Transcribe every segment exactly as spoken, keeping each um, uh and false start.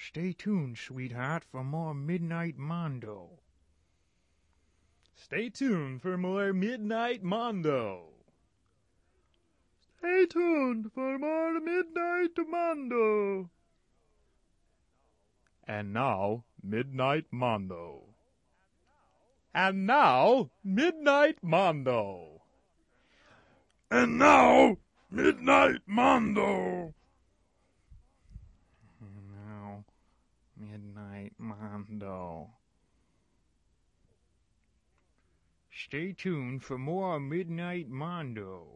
Stay tuned, sweetheart, for more Midnight Mondo. Stay tuned for more Midnight Mondo. Stay tuned for more Midnight Mondo. And now, Midnight Mondo. And now, Midnight Mondo. And now, Midnight Mondo. Now, Midnight Mondo. Stay tuned for more Midnight Mondo.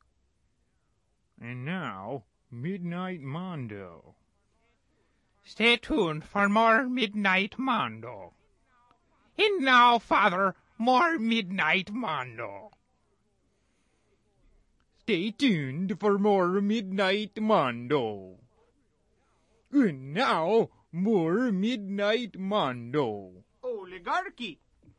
And now, Midnight Mondo. Stay tuned for more Midnight Mondo. And now, Father, more Midnight Mondo. Stay tuned for more Midnight Mondo. And now, more Midnight Mondo. Oligarchy.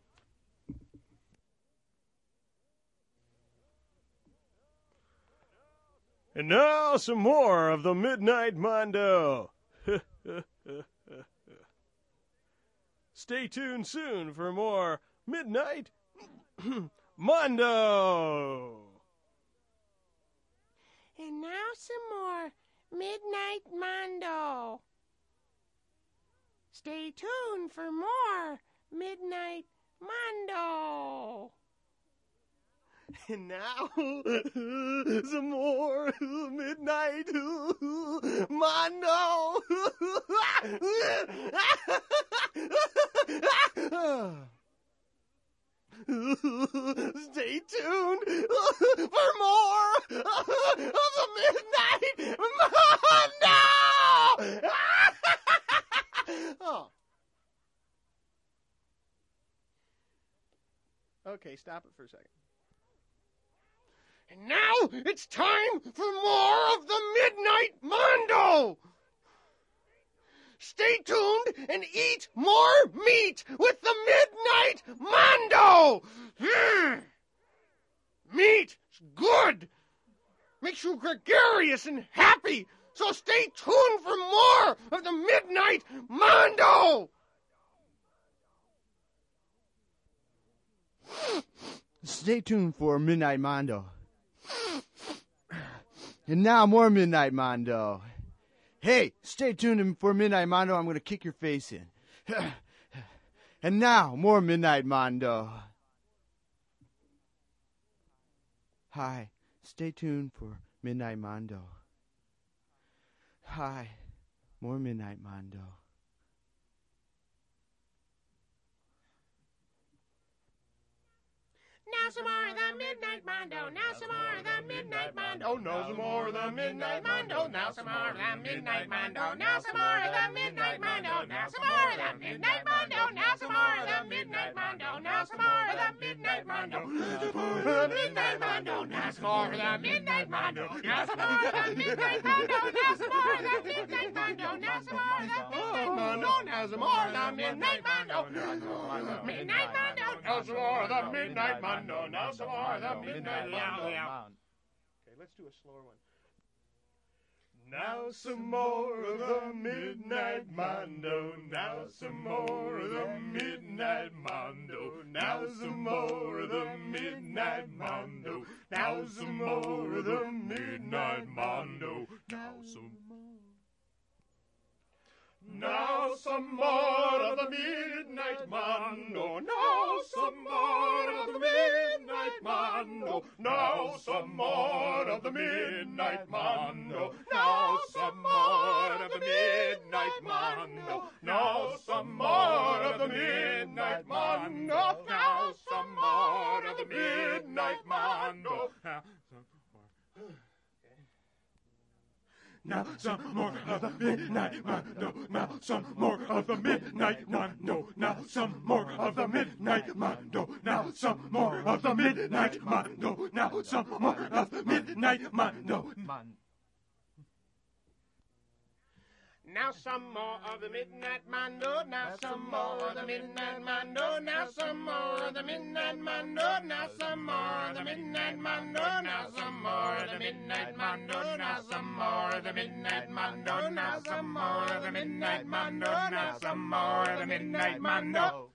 And now some more of the Midnight Mondo. Stay tuned soon for more Midnight Mondo. And now some more Midnight Mondo. Stay tuned for more Midnight Mondo. And now, some more Midnight Mondo. Stay tuned for more of the Midnight Mondo. Oh. Okay, stop it for a second. And now it's time for more of the Midnight Mondo. Stay tuned and eat more meat with the Midnight Mondo. Mm. Meat is good. Makes you gregarious and happy. So stay tuned for more of the Midnight Mondo. Stay tuned for Midnight Mondo. And now more Midnight Mondo. Hey, stay tuned for Midnight Mondo. I'm going to kick your face in. And now more Midnight Mondo. Hi, stay tuned for Midnight Mondo. Hi, more Midnight Mondo. Now some more of the Midnight Mondo. Now some more of the Midnight Mondo. Now some more of the Midnight Mondo. Now some more of the Midnight Mondo. Now some more of the Midnight Mondo. Now some more of the Midnight Mondo. Now some more of the Midnight Mondo. Now some more of the Midnight Mondo. The Midnight Mondo. Now some more of the Midnight Mondo. Now some more of the Midnight Mondo. Now some more of the Midnight Mondo. Now some more of the Midnight Mondo. Now some more of the Midnight Mondo. Midnight Mondo. Now some more of the Midnight Mondo. Now some more of the Midnight Mondo. Okay, let's do a slower one. Now some more of the Midnight Mondo. Now some more of the Midnight Mondo. Now some more of the Midnight Mondo. Now some more of the Midnight Mondo. Now some Now some more of the Midnight Mondo. Now some more of the Midnight Mondo. Now some more of the Midnight Mondo. Now some more of the Midnight Mondo. Now some more of the Midnight Mondo. Now some more of the Midnight Mondo. Now some more of the Midnight Mondo. Now some more of the Midnight Mondo. Now some more of the Midnight Mondo. Now some more of the Midnight Mondo. Now some more of the Midnight Mondo. Now some more of the Midnight Mondo. Now some more of the Midnight Mondo. Now some more of the Midnight Mondo. Now some more of the Midnight Mondo. Now some more of the Midnight Mondo. Now some more of the Midnight Mondo. Now some more of the Midnight Mondo. Now some more of the Midnight Mondo.